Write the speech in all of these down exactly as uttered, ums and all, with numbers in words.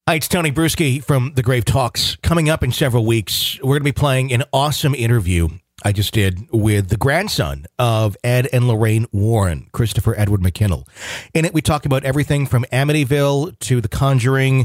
Hi, it's Tony Bruschi from The Grave Talks. Coming up in several weeks, we're going to be playing an awesome interview I just did with the grandson of Ed and Lorraine Warren, Christopher Edward McKinnell. In it, we talk about everything from Amityville to The Conjuring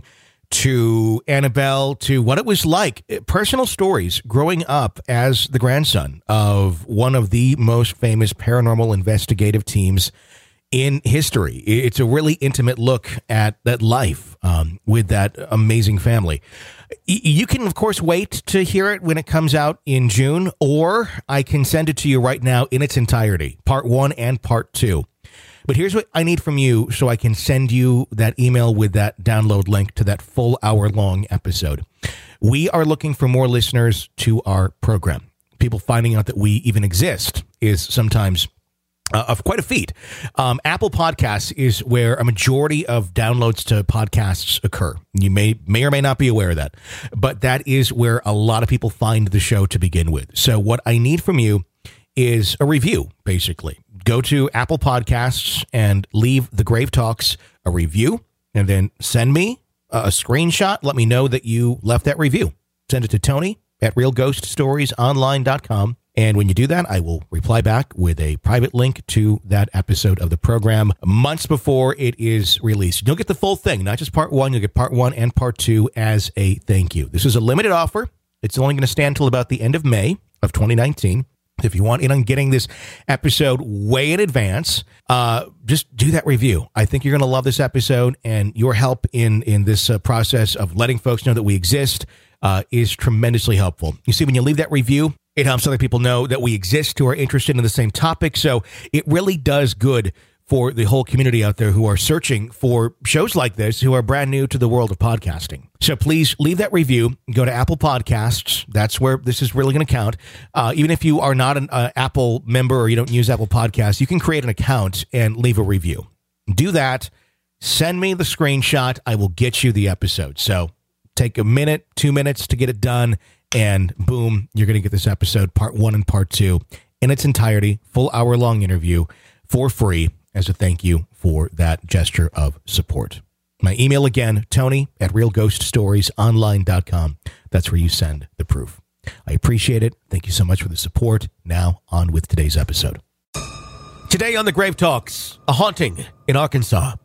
to Annabelle to what it was like, personal stories growing up as the grandson of one of the most famous paranormal investigative teams in history. It's a really intimate look at that life um, with that amazing family. Y- you can, of course, wait to hear it when it comes out in June, or I can send it to you right now in its entirety, part one and part two. But here's what I need from you so I can send you that email with that download link to that full hour-long episode. We are looking for more listeners to our program. People finding out that we even exist is sometimes Uh, of quite a feat. Um, Apple Podcasts is where a majority of downloads to podcasts occur. You may may or may not be aware of that, but that is where a lot of people find the show to begin with. So what I need from you is a review, basically. Go to Apple Podcasts and leave The Grave Talks a review, and then send me a, a screenshot. Let me know that you left that review. Send it to Tony at real ghost stories online dot com. And when you do that, I will reply back with a private link to that episode of the program months before it is released. You'll get the full thing, not just part one. You'll get part one and part two as a thank you. This is a limited offer. It's only going to stand until about the end of May of twenty nineteen. If you want in on getting this episode way in advance, uh, just do that review. I think you're going to love this episode, and your help in, in this uh, process of letting folks know that we exist uh, is tremendously helpful. You see, when you leave that review, it helps other people know that we exist who are interested in the same topic. So it really does good for the whole community out there who are searching for shows like this, who are brand new to the world of podcasting. So please leave that review. Go to Apple Podcasts. That's where this is really going to count. Uh, even if you are not an uh, Apple member or you don't use Apple Podcasts, you can create an account and leave a review. Do that. Send me the screenshot. I will get you the episode. So take a minute, two minutes to get it done. And boom, you're going to get this episode, part one and part two, in its entirety, full hour-long interview for free as a thank you for that gesture of support. My email again, Tony at real ghost stories online dot com. That's where you send the proof. I appreciate it. Thank you so much for the support. Now, on with today's episode. Today on The Grave Talks, a haunting in Arkansas.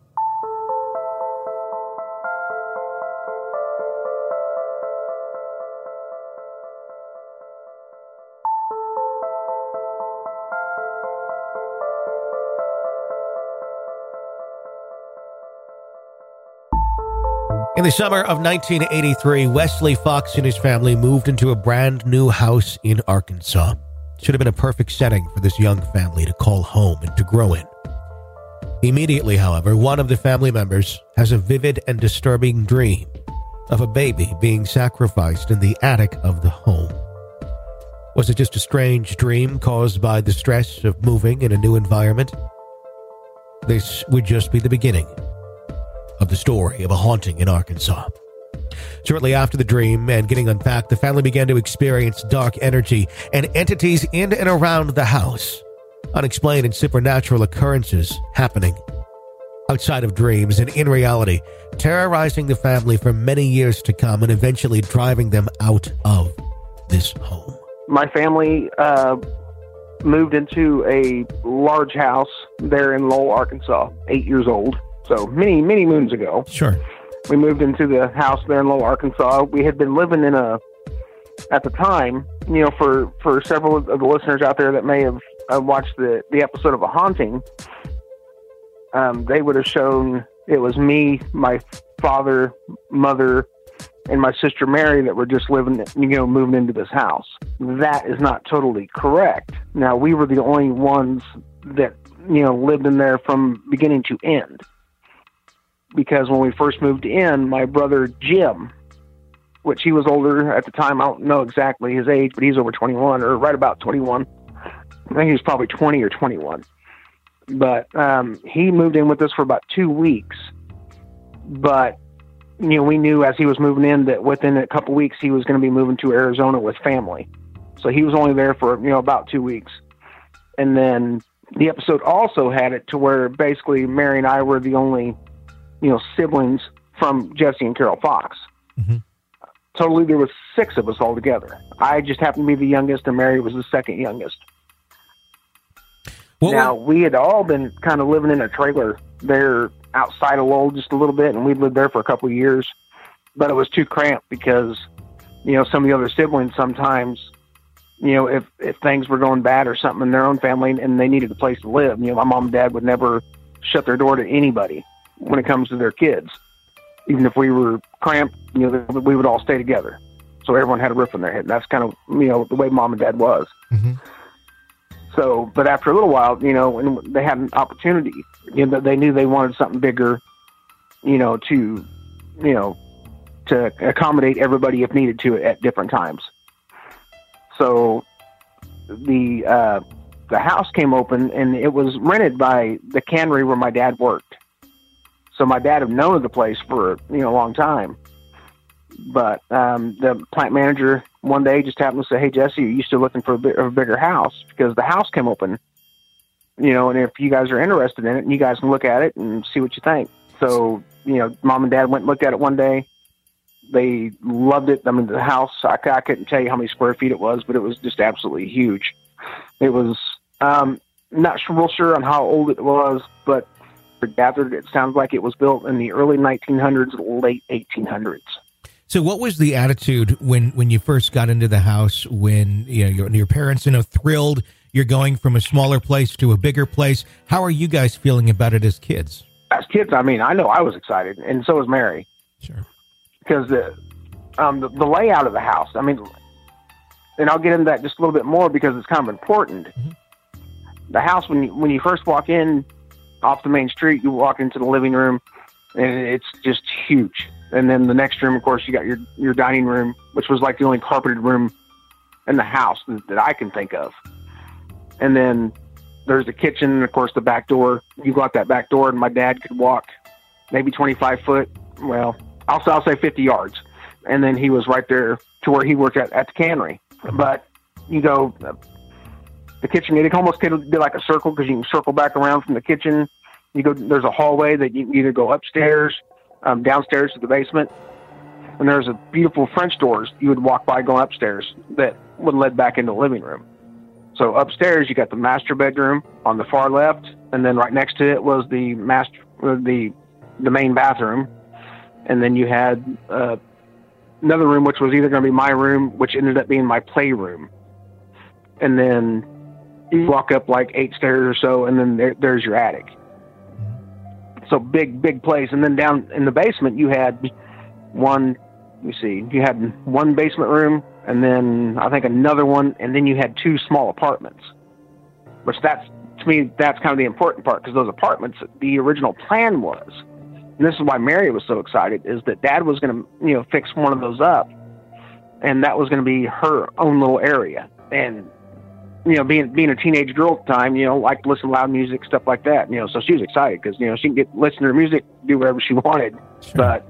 In the summer of nineteen eighty-three, Wesley Fox and his family moved into a brand new house in Arkansas. Should have been a perfect setting for this young family to call home and to grow in. Immediately, however, one of the family members has a vivid and disturbing dream of a baby being sacrificed in the attic of the home. Was it just a strange dream caused by the stress of moving in a new environment? This would just be the beginning of the story of a haunting in Arkansas. Shortly after the dream and getting unpacked, the family began to experience dark energy and entities in and around the house. Unexplained and supernatural occurrences happening outside of dreams and in reality, terrorizing the family for many years to come and eventually driving them out of this home. My family uh, moved into a large house there in Lowell, Arkansas, eight years old. So many, many moons ago. Sure. We moved into the house there in Lowell, Arkansas. We had been living in a, at the time, you know, for, for several of the listeners out there that may have uh, watched the, the episode of A Haunting, um, they would have shown it was me, my father, mother, and my sister Mary that were just living, you know, moving into this house. That is not totally correct. Now, we were the only ones that, you know, lived in there from beginning to end. Because when we first moved in, my brother Jim, which he was older at the time, I don't know exactly his age, but he's over twenty-one, or right about twenty-one. I think he was probably twenty or twenty-one. But um, he moved in with us for about two weeks. But, you know, we knew as he was moving in that within a couple weeks he was going to be moving to Arizona with family. So he was only there for, you know, about two weeks. And then the episode also had it to where basically Mary and I were the only, you know, siblings from Jesse and Carol Fox. Mm-hmm. Totally, there was six of us all together. I just happened to be the youngest, and Mary was the second youngest. What now, were... we had all been kind of living in a trailer there outside of Lowell just a little bit, and we'd lived there for a couple of years, but it was too cramped because, you know, some of the other siblings sometimes, you know, if, if things were going bad or something in their own family and they needed a place to live, you know, my mom and dad would never shut their door to anybody when it comes to their kids. Even if we were cramped, you know, we would all stay together. So everyone had a roof on their head. And that's kind of, you know, the way mom and dad was. Mm-hmm. So, but after a little while, you know, when they had an opportunity, you know, they knew they wanted something bigger, you know, to, you know, to accommodate everybody if needed to at different times. So the, uh, the house came open and it was rented by the cannery where my dad worked. So my dad had known of the place for, you know, a long time. But um, the plant manager one day just happened to say, "Hey, Jesse, are you still looking for a, bit, a bigger house? Because the house came open, you know, and if you guys are interested in it, you guys can look at it and see what you think." So, you know, mom and dad went and looked at it one day. They loved it. I mean, the house, I, I couldn't tell you how many square feet it was, but it was just absolutely huge. It was, um, not real sure on how old it was, but gathered, it sounds like it was built in the early nineteen hundreds, late eighteen hundreds. So what was the attitude when, when you first got into the house, when, you know, your, your parents, you know, thrilled you're going from a smaller place to a bigger place? How are you guys feeling about it as kids? As kids, I mean, I know I was excited, and so was Mary. Sure. Because the, um, the, the layout of the house, I mean, and I'll get into that just a little bit more because it's kind of important. Mm-hmm. The house, when you, when you first walk in off the main street, you walk into the living room, and it's just huge. And then the next room, of course, you got your, your dining room, which was like the only carpeted room in the house that, that I can think of. And then there's the kitchen, and of course the back door. You go out that back door, and my dad could walk maybe twenty-five foot. Well, I'll, I'll say fifty yards. And then he was right there to where he worked at, at the cannery. But you go, uh, the kitchen, it almost could be like a circle because you can circle back around from the kitchen. You go, there's a hallway that you can either go upstairs, um, downstairs to the basement. And there's a beautiful French doors you would walk by going upstairs that would lead back into the living room. So upstairs, you got the master bedroom on the far left. And then right next to it was the master, the, the main bathroom. And then you had, uh, another room, which was either going to be my room, which ended up being my playroom. And then you walk up like eight stairs or so, and then there, there's your attic. So big, big place. And then down in the basement, you had one, let me see, you had one basement room, and then I think another one, and then you had two small apartments, which that's, to me, that's kind of the important part, because those apartments, the original plan was, and this is why Mary was so excited, is that Dad was going to, you know, fix one of those up, and that was going to be her own little area. And you know, being being a teenage girl at the time, you know, liked to listen to loud music, stuff like that. You know, so she was excited because, you know, she could get listen to her music, do whatever she wanted. Sure. But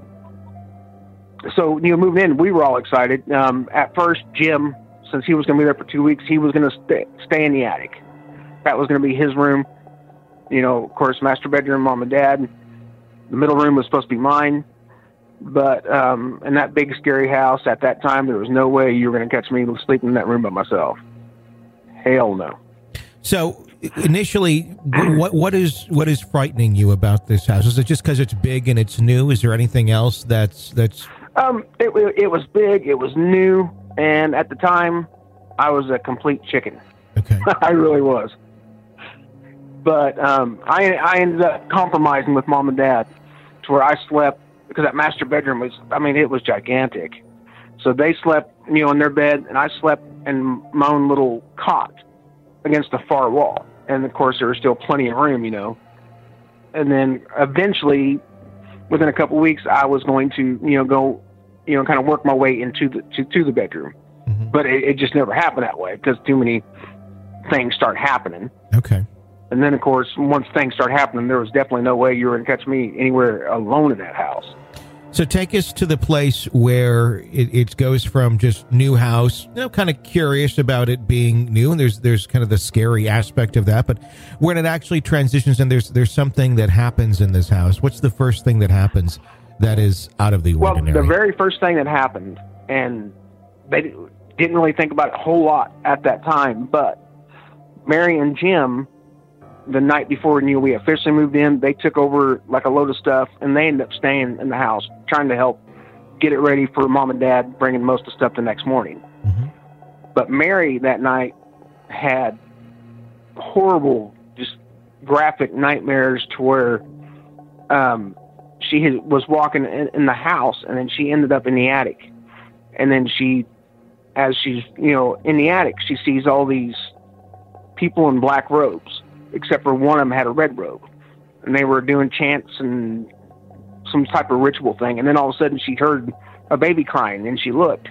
so, you know, moving in, we were all excited. Um, at first, Jim, since he was going to be there for two weeks, he was going to stay, stay in the attic. That was going to be his room. You know, of course, master bedroom, mom and dad. The middle room was supposed to be mine. But um, in that big, scary house at that time, there was no way you were going to catch me sleeping in that room by myself. Hell no. So initially, what what is what is frightening you about this house? Is it just because it's big and it's new? Is there anything else that's that's? Um, it it was big, it was new, and at the time, I was a complete chicken. Okay, I really was. But um, I I ended up compromising with mom and dad to where I slept, because that master bedroom was, I mean, it was gigantic. So they slept, you know, in their bed, and I slept in my own little cot against the far wall. And of course, there was still plenty of room, you know. And then eventually, within a couple of weeks, I was going to, you know, go, you know, kind of work my way into the to, to the bedroom. Mm-hmm. But it, it just never happened that way because too many things start happening. Okay. And then, of course, once things start happening, there was definitely no way you were going to catch me anywhere alone in that house. So take us to the place where it, it goes from just new house, you know, kind of curious about it being new, and there's there's kind of the scary aspect of that, but when it actually transitions and there's there's something that happens in this house. What's the first thing that happens that is out of the Well, ordinary? the very first thing that happened, and they didn't really think about it a whole lot at that time, but Mary and Jim, the night before you know, we officially moved in, they took over like a load of stuff, and they ended up staying in the house, trying to help get it ready for Mom and Dad bringing most of the stuff the next morning. Mm-hmm. But Mary that night had horrible, just graphic nightmares to where um, she had, was walking in, in the house, and then she ended up in the attic. And then she, as she's, you know, in the attic, she sees all these people in black robes, except for one of them had a red robe. And they were doing chants and some type of ritual thing. And then all of a sudden she heard a baby crying, and she looked.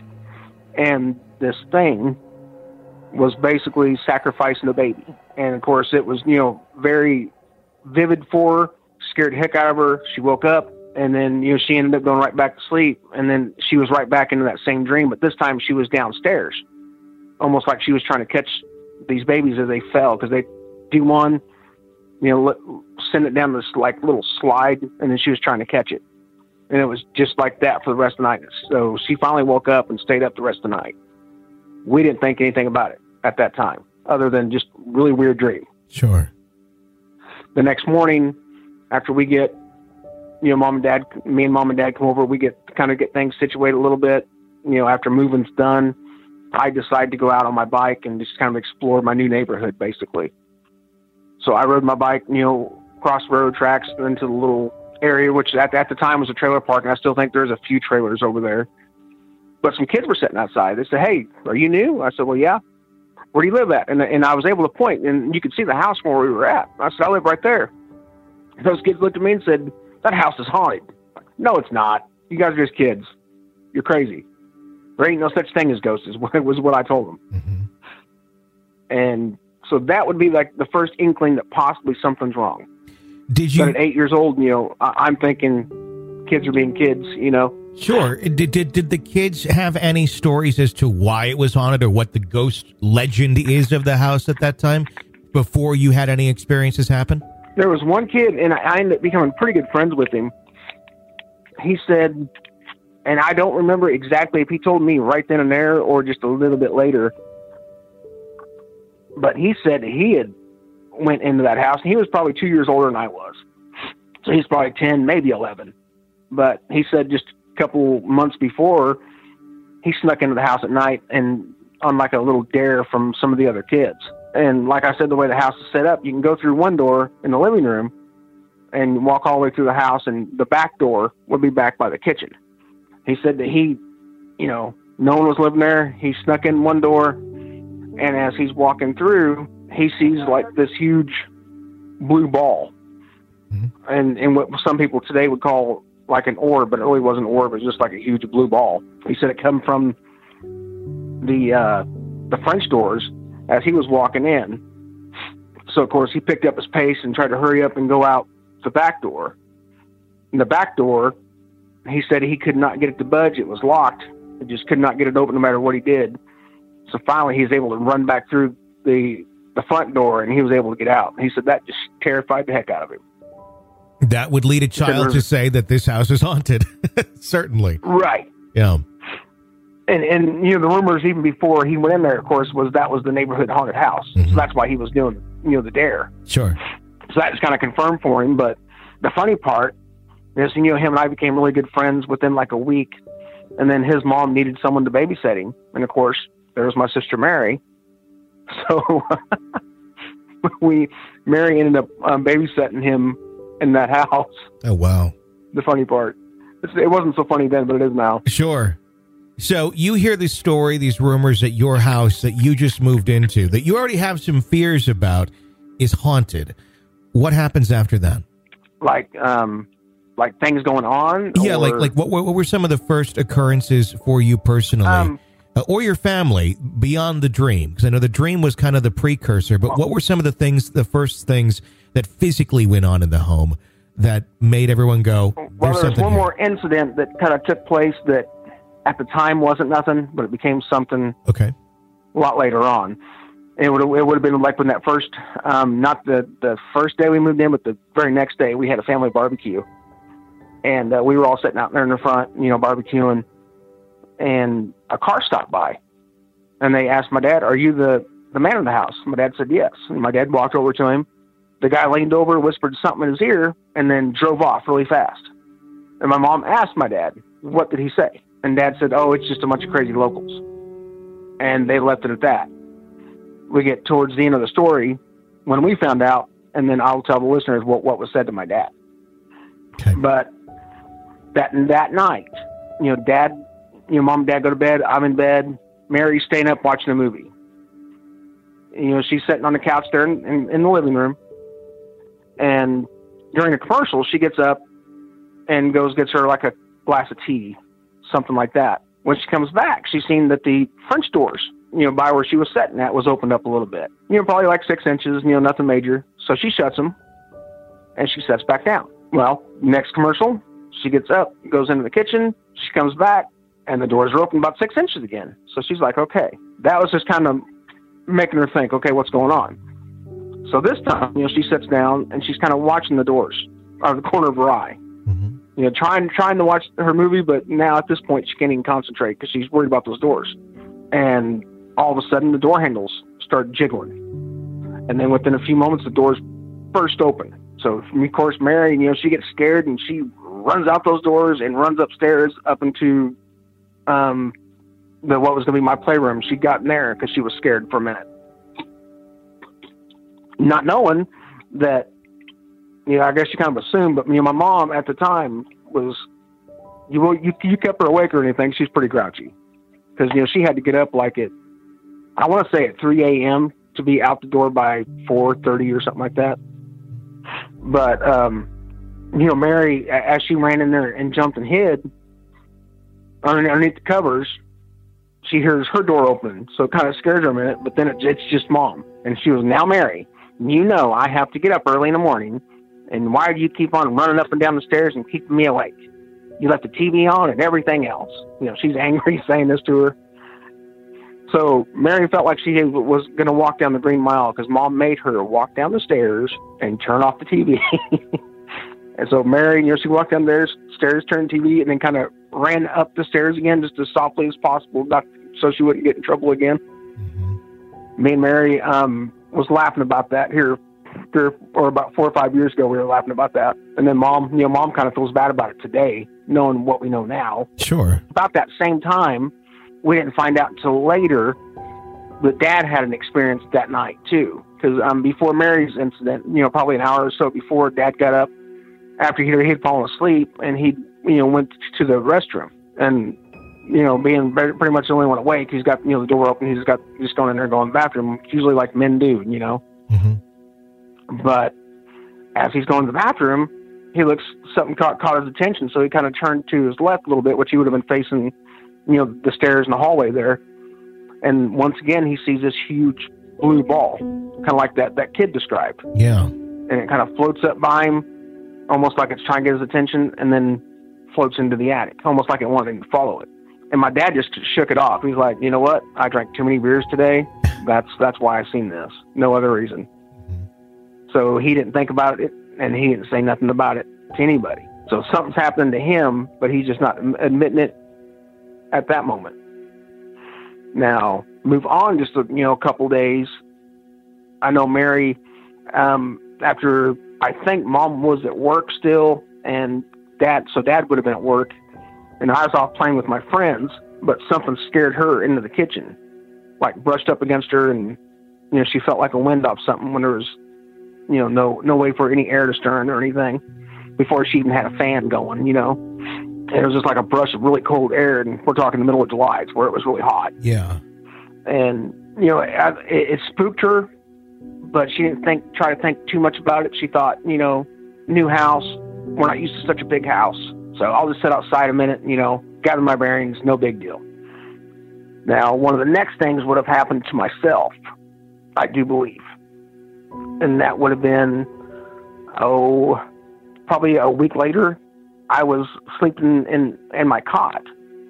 And this thing was basically sacrificing a baby. And of course it was, you know, very vivid for her, scared the heck out of her. She woke up, and then, you know, she ended up going right back to sleep. And then she was right back into that same dream, but this time she was downstairs, almost like she was trying to catch these babies as they fell, because they do one, you know, let, send it down this like little slide, and then she was trying to catch it. And it was just like that for the rest of the night. So she finally woke up and stayed up the rest of the night. We didn't think anything about it at that time, other than just really weird dream. Sure. The next morning, after we get, you know, mom and dad, me and mom and dad come over, we get kind of get things situated a little bit. You know, after moving's done, I decide to go out on my bike and just kind of explore my new neighborhood, basically. So I rode my bike, you know, across railroad tracks into the little area, which at, at the time was a trailer park, and I still think there's a few trailers over there. But some kids were sitting outside. They said, "Hey, are you new?" I said, "Well, yeah." "Where do you live at?" And and I was able to point, and you could see the house from where we were at. I said, "I live right there." And those kids looked at me and said, "That house is haunted." "No, it's not. You guys are just kids. You're crazy. There ain't no such thing as ghosts," was what I told them. Mm-hmm. And so that would be like the first inkling that possibly something's wrong. Did you? But at eight years old, you know, I, I'm thinking kids are being kids, you know. Sure. Did, did did the kids have any stories as to why it was haunted, or what the ghost legend is of the house at that time, before you had any experiences happen? There was one kid, and I ended up becoming pretty good friends with him. He said, and I don't remember exactly if he told me right then and there or just a little bit later, but he said he had went into that house, and he was probably two years older than I was. So he's probably ten, maybe eleven. But he said just a couple months before, he snuck into the house at night and on like a little dare from some of the other kids. And like I said, the way the house is set up, you can go through one door in the living room and walk all the way through the house, and the back door would be back by the kitchen. He said that he, you know, no one was living there. He snuck in one door, and as he's walking through, he sees like this huge blue ball. Mm-hmm. And, and what some people today would call like an orb, but it really wasn't an orb. It was just like a huge blue ball. He said it come from the, uh, the French doors as he was walking in. So of course he picked up his pace and tried to hurry up and go out the back door. And the back door, he said he could not get it to budge. It was locked. He just could not get it open no matter what he did. So finally he was able to run back through the, the front door, and he was able to get out. He said that just terrified the heck out of him. That would lead a child to say that this house is haunted. Certainly. Right. Yeah. And, and, you know, the rumors even before he went in there, of course, was that was the neighborhood haunted house. Mm-hmm. So that's why he was doing, you know, the dare. Sure. So that just kind of confirmed for him. But the funny part is, you know, him and I became really good friends within like a week. And then his mom needed someone to babysit him. And of course, there was my sister Mary. So we, Mary ended up um, babysitting him in that house. Oh, wow. The funny part. It's, it wasn't so funny then, but it is now. Sure. So you hear this story, these rumors at your house that you just moved into, that you already have some fears about, is haunted. What happens after that? Like, um, like things going on? Yeah, or, like like what, what were some of the first occurrences for you personally, um, uh, or your family, beyond the dream? Because I know the dream was kind of the precursor, but what were some of the things, the first things that physically went on in the home that made everyone go, there's well, there's something one here. more incident that kind of took place that at the time wasn't nothing, but it became something okay. a lot later on. It would it would have been like when that first, um, not the, the first day we moved in, but the very next day we had a family barbecue. And uh, we were all sitting out there in the front, you know, barbecuing, and a car stopped by. And they asked my dad, "Are you the, the man of the house?" My dad said yes. And my dad walked over to him. The guy leaned over, whispered something in his ear, and then drove off really fast. And my mom asked my dad, "What did he say?" And Dad said, "Oh, it's just a bunch of crazy locals." And they left it at that. We get towards the end of the story when we found out, and then I'll tell the listeners what, what was said to my dad. Okay. But that that night, you know, Dad, you know, Mom and Dad go to bed. I'm in bed. Mary's staying up watching a movie. You know, she's sitting on the couch there in, in, in the living room. And during a commercial, she gets up and goes, gets her like a glass of tea, something like that. When she comes back, she's seen that the French doors, you know, by where she was sitting at was opened up a little bit. You know, probably like six inches, you know, nothing major. So she shuts them and she sets back down. Well, next commercial, she gets up, goes into the kitchen, she comes back, and the doors are open about six inches again. So she's like, okay. That was just kind of making her think, okay, what's going on? So this time, you know, she sits down and she's kind of watching the doors out of the corner of her eye. Mm-hmm. You know, trying trying to watch her movie, but now at this point she can't even concentrate because she's worried about those doors. And all of a sudden, the door handles start jiggling. And then within a few moments, the doors burst open. So, of course, Mary, you know, she gets scared and she runs out those doors and runs upstairs up into um, the what was going to be my playroom. She got in there because she was scared for a minute. Not knowing that, you know, I guess you kind of assumed, but, you know, my mom at the time was, you you, you kept her awake or anything, she's pretty grouchy. Because, you know, she had to get up like at, I want to say at three a.m. to be out the door by four thirty or something like that. But, um, you know, Mary, as she ran in there and jumped and hid underneath the covers, she hears her door open. So it kind of scares her a minute, but then it, it's just Mom. And she was, "Now, Mary, you know I have to get up early in the morning, and why do you keep on running up and down the stairs and keeping me awake? You left the T V on and everything else." You know, she's angry saying this to her. So Mary felt like she was going to walk down the Green Mile because Mom made her walk down the stairs and turn off the T V. And so Mary, you know, she walked down the stairs, turned the T V, and then kind of ran up the stairs again just as softly as possible, not so she wouldn't get in trouble again. Mm-hmm. Me and Mary um, was laughing about that here, here, or about four or five years ago. We were laughing about that. And then Mom, you know, Mom kind of feels bad about it today, knowing what we know now. Sure. About that same time, we didn't find out until later that Dad had an experience that night too. Because um, before Mary's incident, you know, probably an hour or so before, Dad got up after he'd, he'd fallen asleep, and he, you know, went to the restroom. And, you know, being pretty much the only one awake, he's got, you know, the door open. He's got just going in there, going to the bathroom. It's usually like men do, you know. Mm-hmm. But as he's going to the bathroom, he looks, something caught, caught his attention. So he kind of turned to his left a little bit, which he would have been facing, you know, the stairs in the hallway there. And once again, he sees this huge blue ball, kind of like that, that kid described. Yeah. And it kind of floats up by him, almost like it's trying to get his attention, and then floats into the attic, almost like it wanted him to follow it. And my dad just shook it off. He's like, "You know what? I drank too many beers today. That's that's why I seen this. No other reason." Mm-hmm. So he didn't think about it, and he didn't say nothing about it to anybody. So something's happening to him, but he's just not admitting it at that moment. Now, move on just a, you know, a couple days. I know Mary, um, after I think Mom was at work still, and Dad, so Dad would have been at work, and I was off playing with my friends, but something scared her into the kitchen, like brushed up against her, and, you know, she felt like a wind off something when there was, you know, no, no way for any air to stir or anything before she even had a fan going, you know. And it was just like a brush of really cold air, and we're talking the middle of July, where it was really hot. Yeah. And, you know, it, it spooked her, but she didn't think, try to think too much about it. She thought, you know, new house, we're not used to such a big house, so I'll just sit outside a minute, you know, gather my bearings, no big deal. Now, one of the next things would have happened to myself, I do believe. And that would have been, oh, probably a week later. I was sleeping in, in my cot,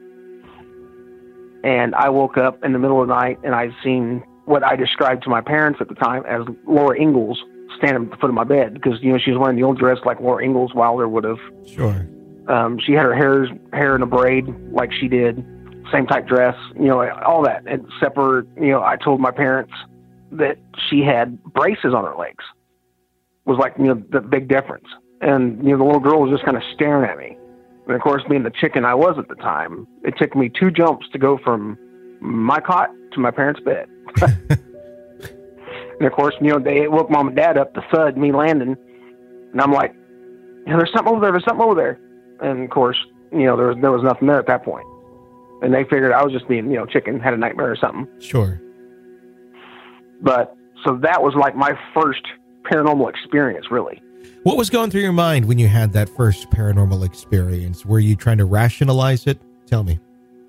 and I woke up in the middle of the night, and I'd seen what I described to my parents at the time as Laura Ingalls standing at the foot of my bed, because, you know, she was wearing the old dress like Laura Ingalls Wilder would have. Sure. Um, she had her hair hair in a braid like she did, same type dress, you know, all that. Except for, you know, I told my parents that she had braces on her legs. Was like, you know, the big difference. And, you know, the little girl was just kind of staring at me. And of course, being the chicken I was at the time, it took me two jumps to go from my cot to my parents' bed. And of course, you know, they woke mom and dad up, the thud, me landing. And I'm like, yeah, there's something over there, there's something over there. And of course, you know, there was, there was nothing there at that point. And they figured I was just being, you know, chicken, had a nightmare or something. Sure. But, so that was like my first paranormal experience, really. What was going through your mind when you had that first paranormal experience? Were you trying to rationalize it? Tell me.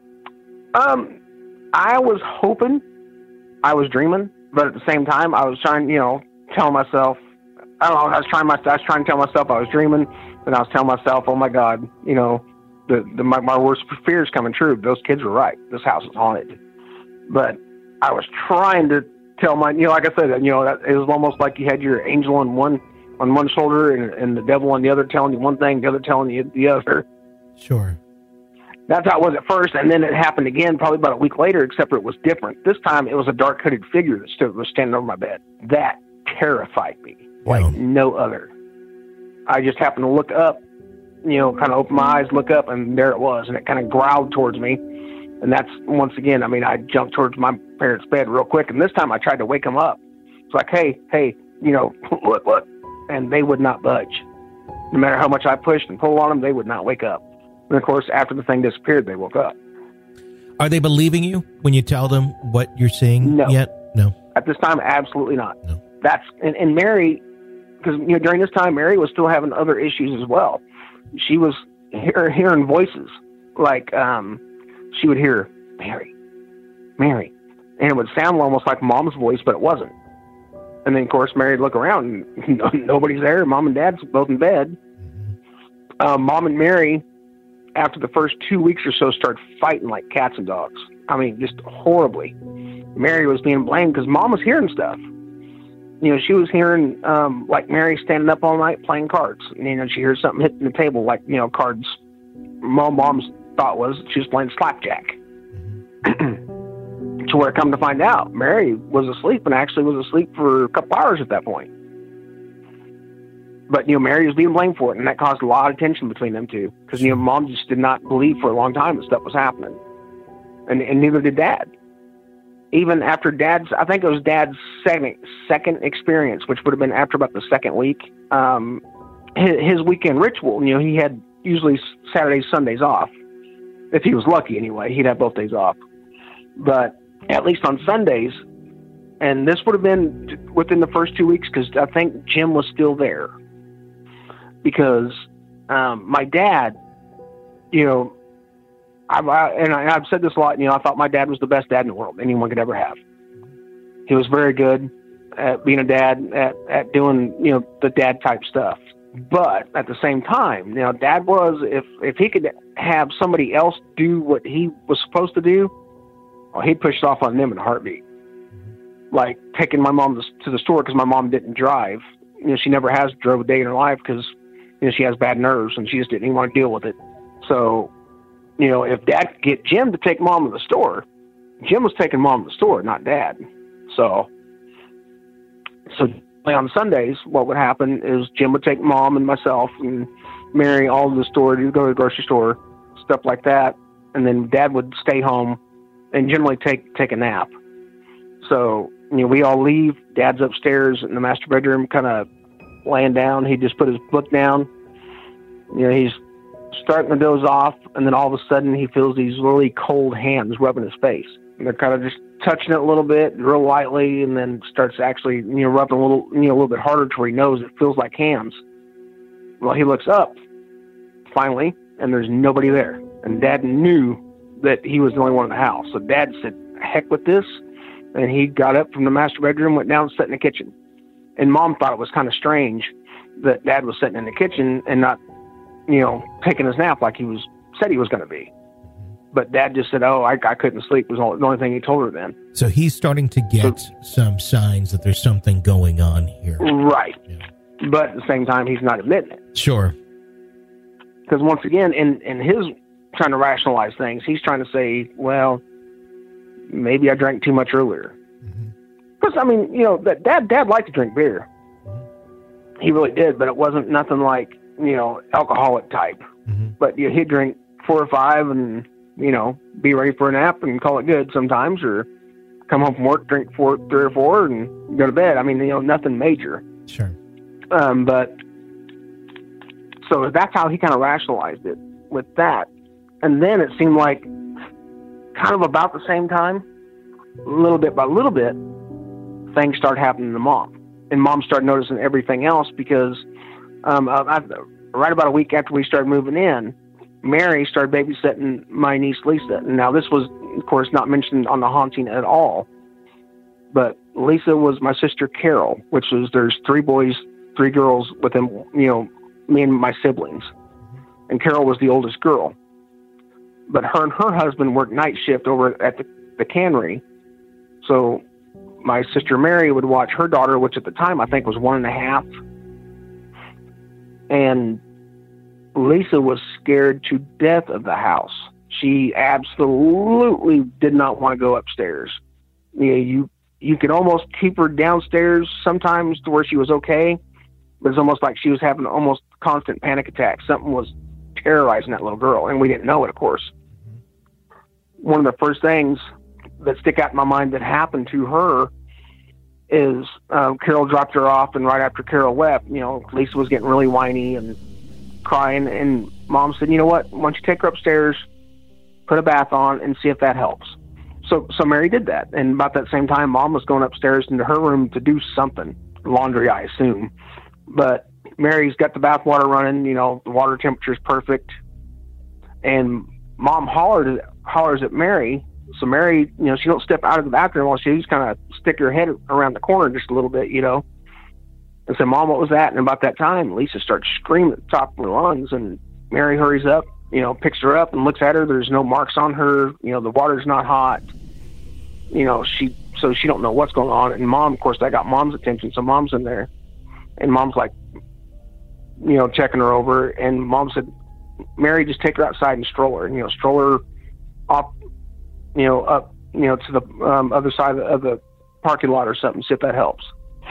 Um, I was hoping I was dreaming, but at the same time, I was trying, you know, telling myself, I don't know, I was trying my, I was trying to tell myself I was dreaming, and I was telling myself, oh my God, you know, the, the my, my worst fears coming true. Those kids were right. This house is haunted. But I was trying to tell my, you know, like I said, you know, it was almost like you had your angel on one on one shoulder and, and the devil on the other, telling you one thing, the other telling you the other. Sure. That's how it was at first, and then it happened again probably about a week later, except for it was different. This time it was a dark-hooded figure that stood, was standing over my bed. That terrified me like Yeah. no other. I just happened to look up, you know, kind of open my eyes, look up, and there it was, and it kind of growled towards me. And that's, once again, I mean, I jumped towards my parents' bed real quick, and this time I tried to wake them up. It's like, hey, hey, you know, look, look. And they would not budge. No matter how much I pushed and pulled on them, they would not wake up. And of course, after the thing disappeared, they woke up. Are they believing you when you tell them what you're seeing No. yet? No. At this time, absolutely not. No. That's, and, and Mary, because, you know, during this time, Mary was still having other issues as well. She was hear, hearing voices. Like, um, she would hear, Mary, Mary. And it would sound almost like mom's voice, but it wasn't. And then, of course, Mary would look around and nobody's there. Mom and dad's both in bed. Mm-hmm. Um, Mom and Mary, after the first two weeks or so, started fighting like cats and dogs. I mean, just horribly. Mary was being blamed because Mom was hearing stuff. You know, she was hearing, um, like, Mary standing up all night playing cards. And, you know, she heard something hitting the table, like, you know, cards. Mom, Mom's thought was she was playing slapjack. Mm-hmm. To where, come to find out, Mary was asleep and actually was asleep for a couple hours at that point. But, you know, Mary was being blamed for it, and that caused a lot of tension between them two. Because, you know, Mom just did not believe for a long time that stuff was happening. And, and neither did Dad. Even after Dad's, I think it was Dad's second, second experience, which would have been after about the second week, um, his, his weekend ritual, you know, he had usually Saturdays, Sundays off. If he was lucky anyway, he'd have both days off. But at least on Sundays, and this would have been within the first two weeks because I think Jim was still there. Because um, my dad, you know, I've, I, and I, I've said this a lot, you know, I thought my dad was the best dad in the world anyone could ever have. He was very good at being a dad, at, at doing, you know, the dad type stuff. But at the same time, you know, Dad was, if, if he could have somebody else do what he was supposed to do, well, he'd push it off on them in a heartbeat. Like taking my mom to the store because my mom didn't drive. You know, she never has drove a day in her life because, you know, she has bad nerves and she just didn't even want to deal with it. So, you know, if Dad could get Jim to take Mom to the store, Jim was taking Mom to the store, not Dad. So, so on Sundays, what would happen is Jim would take Mom and myself and Mary all to the store, to go to the grocery store, stuff like that. And then Dad would stay home and generally take, take a nap. So, you know, we all leave. Dad's upstairs in the master bedroom, kind of laying down. He just put his book down. You know, he's starting to doze off, and then all of a sudden he feels these really cold hands rubbing his face. And they're kind of just touching it a little bit, real lightly, and then starts actually, you know, rubbing a little, you know, a little bit harder to where he knows it feels like hands. Well, he looks up, finally, and there's nobody there. And Dad knew that he was the only one in the house. So Dad said, heck with this. And he got up from the master bedroom, went down, sat in the kitchen. And Mom thought it was kind of strange that Dad was sitting in the kitchen and not, you know, taking his nap like he was said he was going to be. But Dad just said, oh, I, I couldn't sleep was all, the only thing he told her then. So he's starting to get so, some signs that there's something going on here. Right. Yeah. But at the same time, he's not admitting it. Sure. Because once again, in, in his trying to rationalize things, he's trying to say, well, maybe I drank too much earlier. Because, mm-hmm. I mean, you know, that dad, dad liked to drink beer. Mm-hmm. He really did, but it wasn't nothing like, you know, alcoholic type. Mm-hmm. But you know, he'd drink four or five and, you know, be ready for a nap and call it good sometimes, or come home from work, drink four, three or four and go to bed. I mean, you know, nothing major. Sure. Um, but so that's how he kind of rationalized it with that. And then it seemed like kind of about the same time, little bit by little bit, things started happening to Mom. And Mom started noticing everything else because um, I, right about a week after we started moving in, Mary started babysitting my niece Lisa. Now, this was, of course, not mentioned on the haunting at all. But Lisa was my sister Carol, which was, there's three boys, three girls within, you know, me and my siblings. And Carol was the oldest girl. But her and her husband worked night shift over at the, the cannery. So my sister Mary would watch her daughter, which at the time I think was one and a half. And Lisa was scared to death of the house. She absolutely did not want to go upstairs. You know, you, you could almost keep her downstairs sometimes to where she was okay, but it's almost like she was having almost constant panic attacks. Something was terrorizing that little girl, and we didn't know it, of course. One of the first things that stick out in my mind that happened to her is um, Carol dropped her off, and right after Carol left, you know, Lisa was getting really whiny and crying, and Mom said, you know what, why don't you take her upstairs, put a bath on, and see if that helps. So so Mary did that, and about that same time, Mom was going upstairs into her room to do something, laundry, I assume. But Mary's got the bath water running, you know, the water temperature's perfect, and Mom hollered, hollers at Mary. So Mary, you know, she don't step out of the bathroom while she's kind of stick her head around the corner just a little bit, you know. And said, Mom, what was that? And about that time, Lisa starts screaming at the top of her lungs, and Mary hurries up, you know, picks her up and looks at her. There's no marks on her. You know, the water's not hot. You know, she, so she don't know what's going on. And Mom, of course, that got Mom's attention. So Mom's in there, and Mom's like, you know, checking her over. And Mom said, Mary, just take her outside and stroll her, and, you know, stroll her up, you know, up, you know, to the um, other side of the, of the parking lot or something, see if that helps.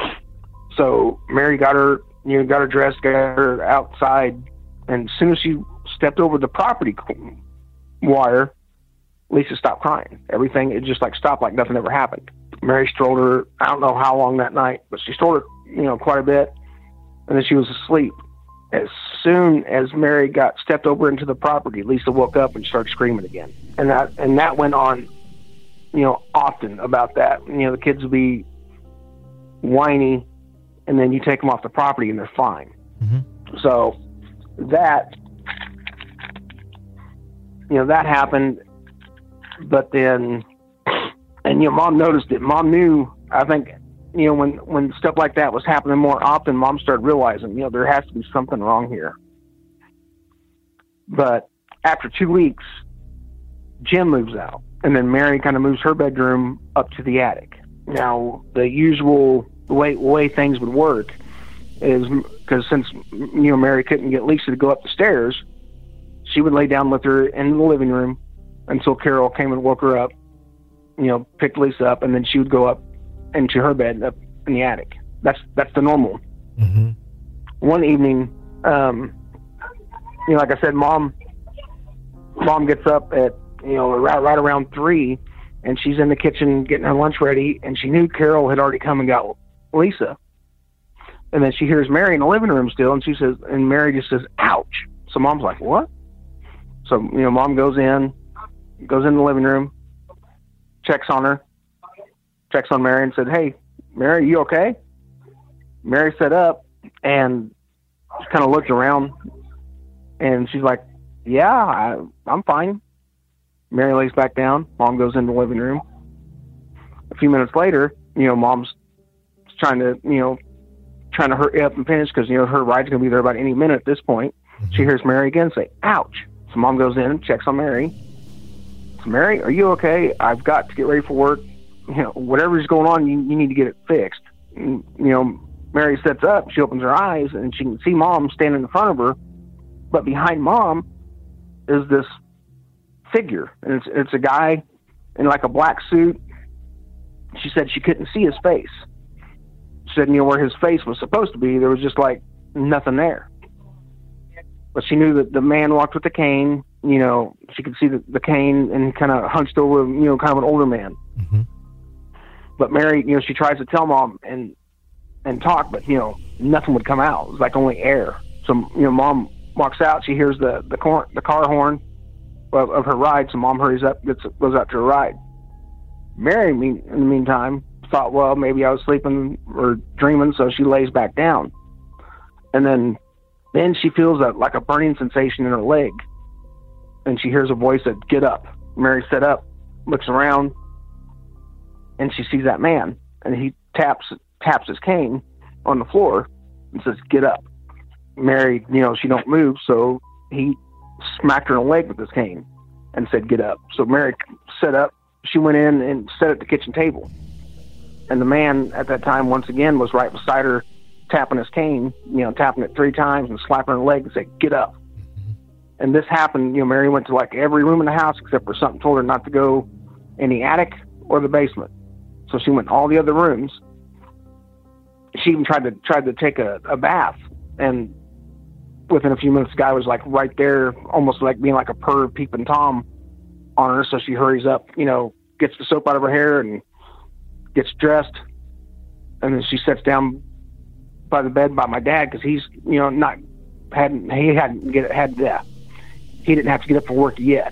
So Mary got her, you know, got her dressed, got her outside, and as soon as she stepped over the property wire, Lisa stopped crying. Everything, it just like stopped, like nothing ever happened. Mary strolled her, I don't know how long that night, but she strolled her, you know, quite a bit, and then she was asleep. As soon as Mary got stepped over into the property, Lisa woke up and started screaming again. And that, and that went on, you know, often about that. You know, the kids would be whiny, and then you take them off the property and they're fine. Mm-hmm. So that, you know, that happened. But then, and, you know, Mom noticed it. Mom knew, I think, you know, when, when stuff like that was happening more often, Mom started realizing, you know, there has to be something wrong here. But after two weeks, Jim moves out, and then Mary kind of moves her bedroom up to the attic. Now, the usual way, way things would work is, because since, you know, Mary couldn't get Lisa to go up the stairs, she would lay down with her in the living room until Carol came and woke her up, you know, picked Lisa up, and then she would go up into her bed up in the attic. That's that's the normal. Mm-hmm. One evening, um, you know, like I said, mom, mom gets up at, you know, right, right around three, and she's in the kitchen getting her lunch ready, and she knew Carol had already come and got Lisa. And then she hears Mary in the living room still, and she says, and Mary just says, ouch. So mom's like, what? So, you know, mom goes in, goes in the living room, checks on her, checks on Mary and said, hey, Mary, you okay? Mary sat up and just kind of looked around, and she's like, yeah, I, I'm fine. Mary lays back down. Mom goes in the living room. A few minutes later, you know, mom's trying to, you know, trying to hurry up and finish because, you know, her ride's going to be there about any minute at this point. Mm-hmm. She hears Mary again say, ouch. So mom goes in and checks on Mary. So, Mary, are you okay? I've got to get ready for work. You know, whatever's going on, you, you need to get it fixed. And, you know, Mary sits up, she opens her eyes, and she can see mom standing in front of her, But behind Mom is this figure, and it's it's a guy in like a black suit. She said she couldn't see his face. She said, you know, where his face was supposed to be, there was just like nothing there. But she knew that the man walked with the cane. You know, she could see the, the cane, and kind of hunched over, you know, kind of an older man. Mm-hmm. But Mary, you know, she tries to tell Mom and and talk, but, you know, nothing would come out. It was like only air. So, you know, Mom walks out. She hears the the car, the car horn of, of her ride. So Mom hurries up, gets goes out to her ride. Mary, mean, in the meantime, thought, well, maybe I was sleeping or dreaming, so she lays back down. And then then she feels a, like a burning sensation in her leg. And she hears a voice that, get up. Mary sat up, looks around, and she sees that man. And he taps taps his cane on the floor and says, get up. Mary, you know, she don't move, so he smacked her in the leg with his cane and said, get up. So Mary sat up. She went in and sat at the kitchen table. And the man at that time, once again, was right beside her, tapping his cane, you know, tapping it three times and slapping her in the leg and said, get up. Mm-hmm. And this happened, you know, Mary went to like every room in the house except for something told her not to go in the attic or the basement. So she went in all the other rooms. She even tried to tried to take a, a bath, and within a few minutes, the guy was like right there, almost like being like a perv peeping Tom on her. So she hurries up, you know, gets the soap out of her hair and gets dressed, and then she sits down by the bed by my dad, because he's, you know, not hadn't he hadn't get had uh, he didn't have to get up for work yet.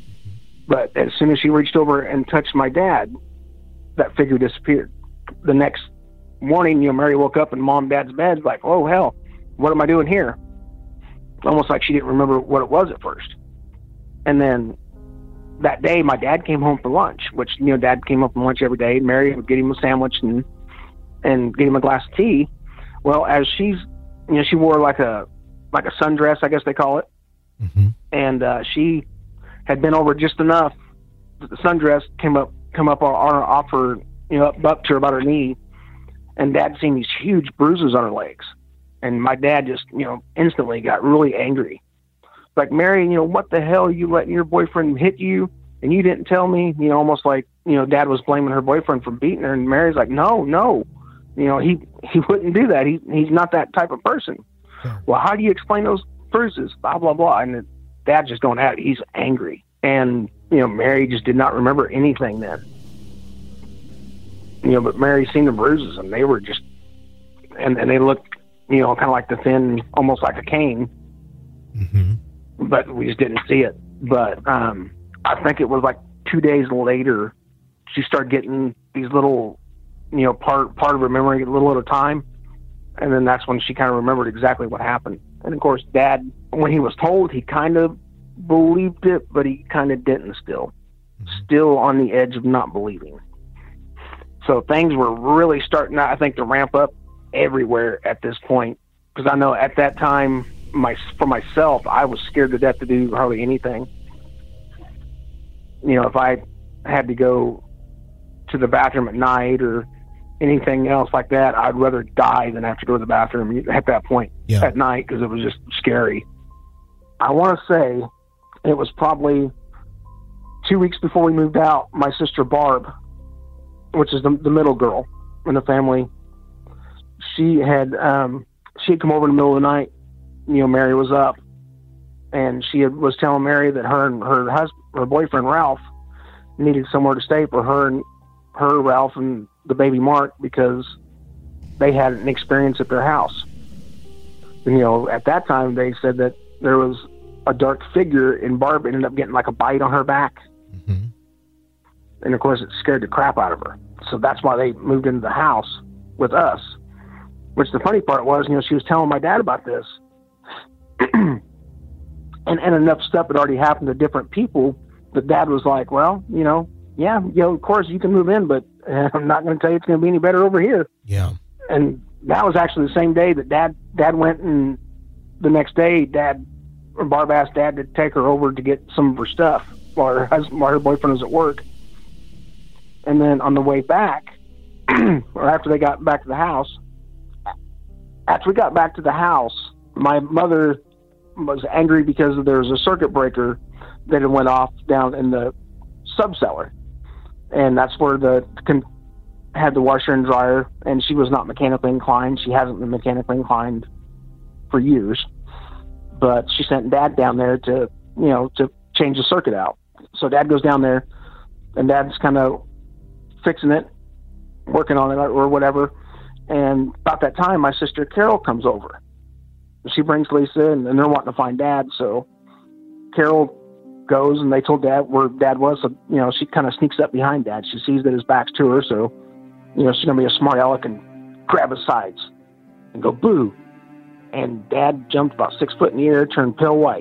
But as soon as she reached over and touched my dad, that figure disappeared. The next morning, you know, Mary woke up in Mom and Dad's bed, like, oh hell, what am I doing here? Almost like she didn't remember what it was at first. And then that day, my dad came home for lunch, which, you know, Dad came home from lunch every day. Mary would get him a sandwich and and get him a glass of tea. Well, as she's, you know, she wore like a like a sundress, I guess they call it, mm-hmm. and uh, she had been over just enough that the sundress came up come up on, on her, off her, you know, up, up to about her knee, and Dad seen these huge bruises on her legs, and my dad just, you know, instantly got really angry. Like, Mary, you know, what the hell, are you letting your boyfriend hit you and you didn't tell me? You know, almost like, you know, Dad was blaming her boyfriend for beating her, and Mary's like, no, no, you know, he, he wouldn't do that. He, he's not that type of person. Yeah. Well, how do you explain those bruises? Blah, blah, blah. And Dad just going at it. He's angry. And, you know, Mary just did not remember anything then. You know, but Mary seen the bruises, and they were just, and, and they looked, you know, kind of like the thin, almost like a cane. Mm-hmm. But we just didn't see it. But um, I think it was like two days later, she started getting these little, you know, part part of her memory a little at a time. And then that's when she kind of remembered exactly what happened. And of course, Dad, when he was told, he kind of believed it, but he kind of didn't still. Mm-hmm. Still on the edge of not believing. So things were really starting, I think, to ramp up everywhere at this point. Because I know at that time, my for myself, I was scared to death to do hardly anything. You know, if I had to go to the bathroom at night or anything else like that, I'd rather die than have to go to the bathroom at that point yeah. at night, because it was just scary. I want to say it was probably two weeks before we moved out, my sister Barb, which is the, the middle girl in the family, she had um, she had come over in the middle of the night. You know, Mary was up, and she had, was telling Mary that her and her husband, her boyfriend Ralph, needed somewhere to stay for her and her, Ralph, and the baby Mark, because they had an experience at their house. And, you know, at that time they said that there was a dark figure, and Barb ended up getting like a bite on her back. Mm-hmm. And of course, it scared the crap out of her. So that's why they moved into the house with us. Which the funny part was, you know, she was telling my dad about this. and, and enough stuff had already happened to different people that Dad was like, well, you know, yeah, you know, of course you can move in, but uh, I'm not going to tell you it's going to be any better over here. Yeah. And that was actually the same day that Dad, Dad went, and the next day, Dad, or Barb asked Dad to take her over to get some of her stuff while her husband, while her boyfriend was at work. And then on the way back, or after they got back to the house, after we got back to the house, my mother, was angry because there was a circuit breaker that had went off down in the subcellar, and that's where the con- had the washer and dryer. And she was not mechanically inclined. She hasn't been mechanically inclined for years, but she sent Dad down there to, you know, to change the circuit out. So Dad goes down there, and Dad's kind of fixing it, working on it or whatever. And about that time, my sister Carol comes over. She brings Lisa, and, and they're wanting to find Dad. So Carol goes, and they told Dad where Dad was. So, you know, she kind of sneaks up behind Dad. She sees that his back's to her. So, you know, she's going to be a smart aleck and grab his sides and go, boo. And Dad jumped about six foot in the air, turned pale white.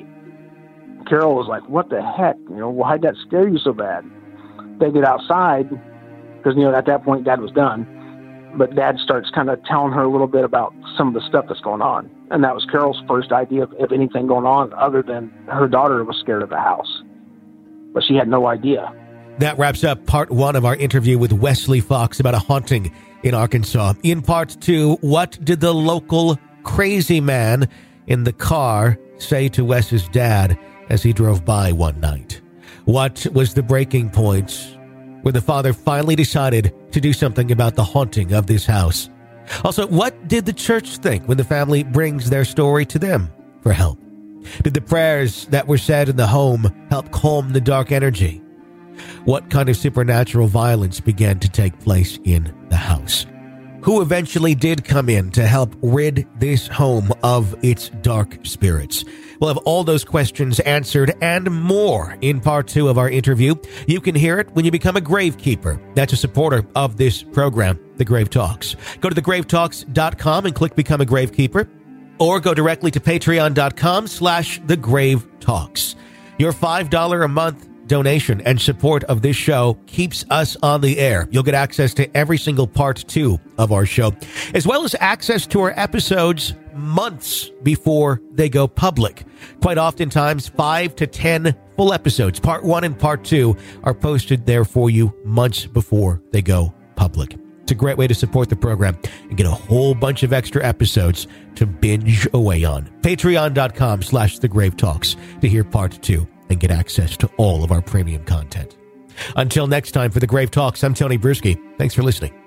Carol was like, what the heck? You know, why'd that scare you so bad? They get outside because, you know, at that point, Dad was done. But Dad starts kind of telling her a little bit about some of the stuff that's going on. And that was Carol's first idea of, of anything going on other than her daughter was scared of the house. But she had no idea. That wraps up part one of our interview with Wesley Fox about a haunting in Arkansas. In part two, what did the local crazy man in the car say to Wes's dad as he drove by one night? What was the breaking point where the father finally decided to do something about the haunting of this house? Also, what did the church think when the family brings their story to them for help? Did the prayers that were said in the home help calm the dark energy? What kind of supernatural violence began to take place in the house? Who eventually did come in to help rid this home of its dark spirits? We'll have all those questions answered and more in part two of our interview. You can hear it when you become a Gravekeeper. That's a supporter of this program, The Grave Talks. Go to the grave talks dot com and click Become a Gravekeeper, or go directly to patreon dot com slash The Grave Talks. Your five dollars a month donation and support of this show keeps us on the air. You'll get access to every single part two of our show, as well as access to our episodes months before they go public. Quite oftentimes, five to ten full episodes, part one and part two, are posted there for you months before they go public. It's a great way to support the program and get a whole bunch of extra episodes to binge away on. Patreon dot com slash The Grave Talks to hear part two and get access to all of our premium content. Until next time, for The Grave Talks, I'm Tony Bruschi. Thanks for listening.